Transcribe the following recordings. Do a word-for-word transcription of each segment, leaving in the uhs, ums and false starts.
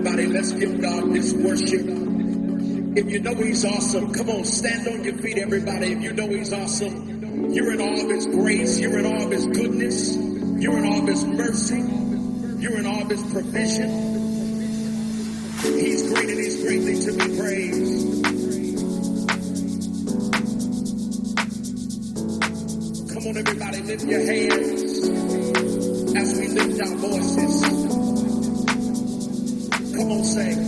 everybody, let's give God this worship. If you know he's awesome, come on, stand on your feet, everybody. If you know he's awesome, you're in awe of his grace, you're in awe of his goodness, you're in awe of his mercy, you're in awe of his provision. He's great and he's greatly to be praised. Come on, everybody, lift your hands as we lift our voices. Come on, sing.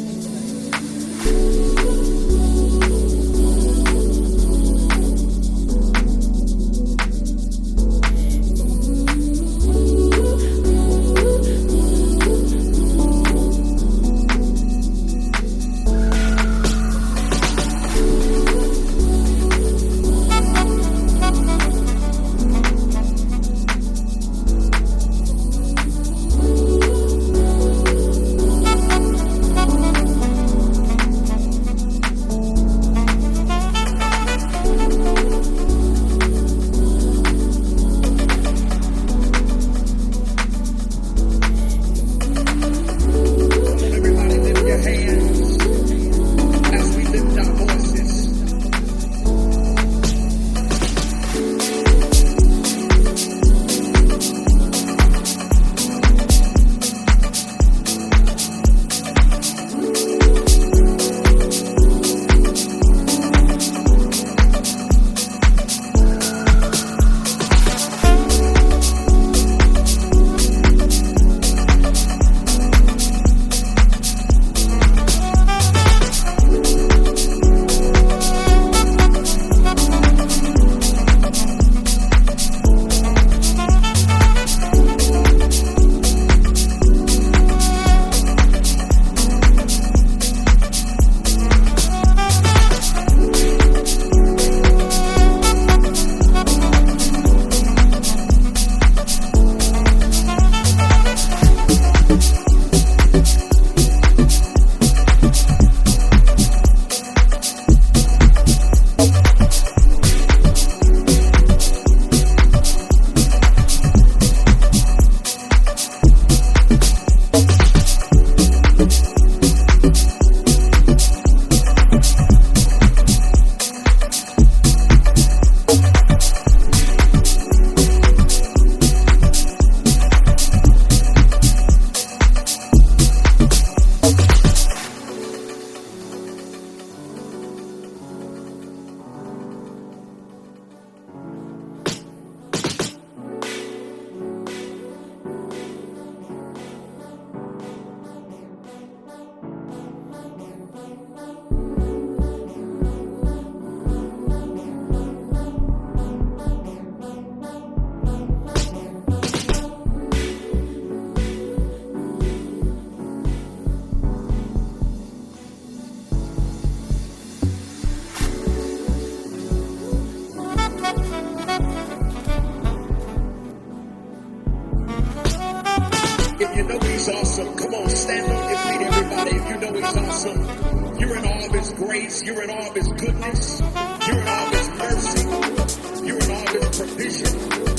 If you know he's awesome, come on, stand on your feet, everybody. If you know he's awesome, you're in awe of his grace, you're in awe of his goodness, you're in awe of his mercy, you're in awe of his provision.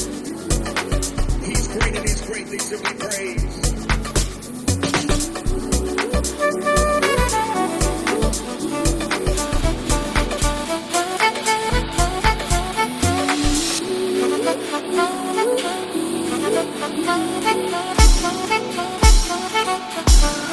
He's great and he's greatly to be praised. Thank you.